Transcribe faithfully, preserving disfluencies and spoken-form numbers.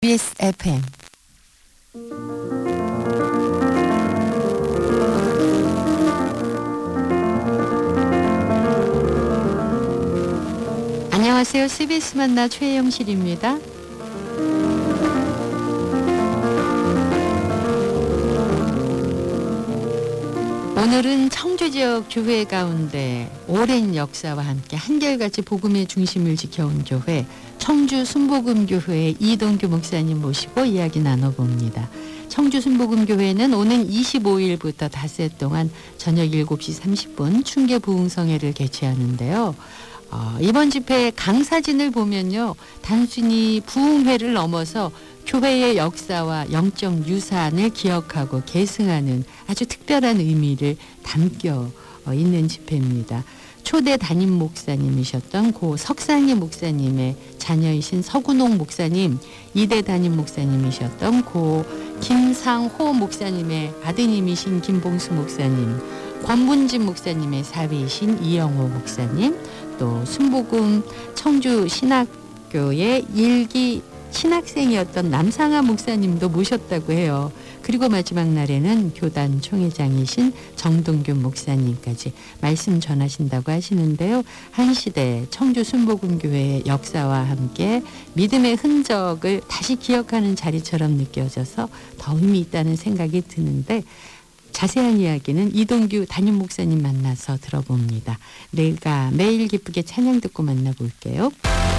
케이비에스 에프엠 안녕하세요. 씨비에스 만나 최영실입니다. 오늘은 청주 지역 교회 가운데 오랜 역사와 함께 한결같이 복음의 중심을 지켜온 교회 청주 순복음교회의 이동규 목사님 모시고 이야기 나눠봅니다. 청주 순복음교회는 오는 이십오일부터 닷새 동안 저녁 일곱 시 삼십 분 충계 부흥성회를 개최하는데요. 어, 이번 집회 강사진을 보면요. 단순히 부흥회를 넘어서 교회의 역사와 영적 유산을 기억하고 계승하는 아주 특별한 의미를 담겨 있는 집회입니다. 초대 담임 목사님이셨던 고 석상희 목사님의 자녀이신 서군옥 목사님, 이대 담임 목사님이셨던 고 김상호 목사님의 아드님이신 김봉수 목사님, 권문진 목사님의 사위이신 이영호 목사님, 또 순복음 청주 신학교의 일기 신학생이었던 남상하 목사님도 모셨다고 해요. 그리고 마지막 날에는 교단 총회장이신 정동균 목사님까지 말씀 전하신다고 하시는데요. 한 시대 청주 순복음교회의 역사와 함께 믿음의 흔적을 다시 기억하는 자리처럼 느껴져서 더 의미 있다는 생각이 드는데 자세한 이야기는 이동규 담임 목사님 만나서 들어봅니다. 내가 매일 기쁘게 찬양 듣고 만나볼게요.